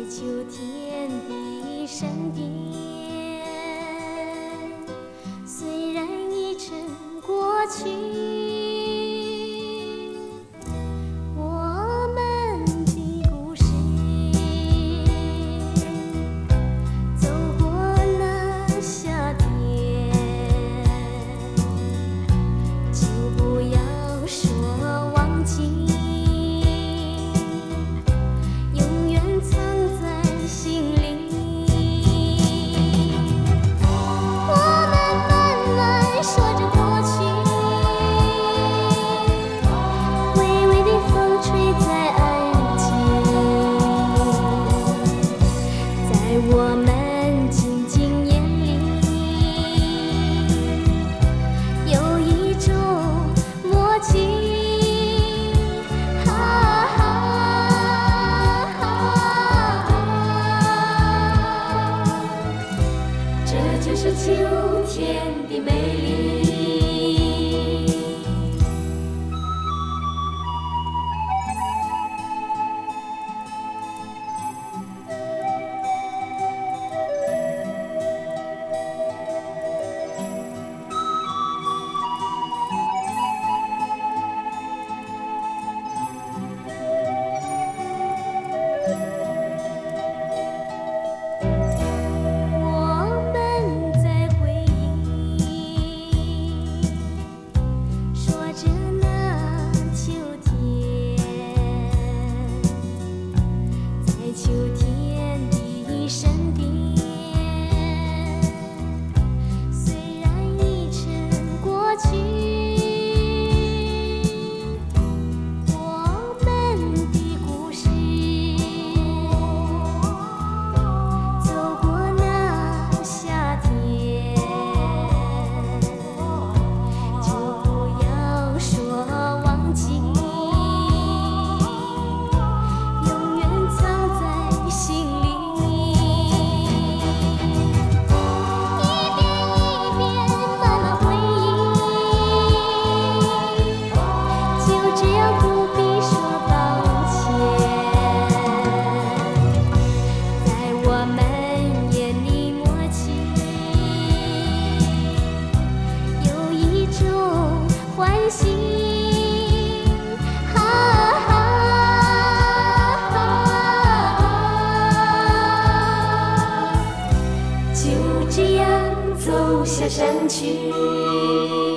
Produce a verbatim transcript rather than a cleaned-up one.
秋天的山巅，虽然已成过去，我们的故事走过了夏天，就不要说忘记，永远藏在心里。我们慢慢说着过去，微微的风吹在耳间，在我们静静眼里，有一种默契。这就是秋天的美丽。我们在回忆，说着那秋天，在秋天的山巅，虽然已成过去，我们的故事走过那夏天，就不要说忘记，永远藏在心里。一遍一遍慢慢回忆，就这样不必说抱歉，在我们眼里默契，有一种欢喜。哈哈就这样走下山去。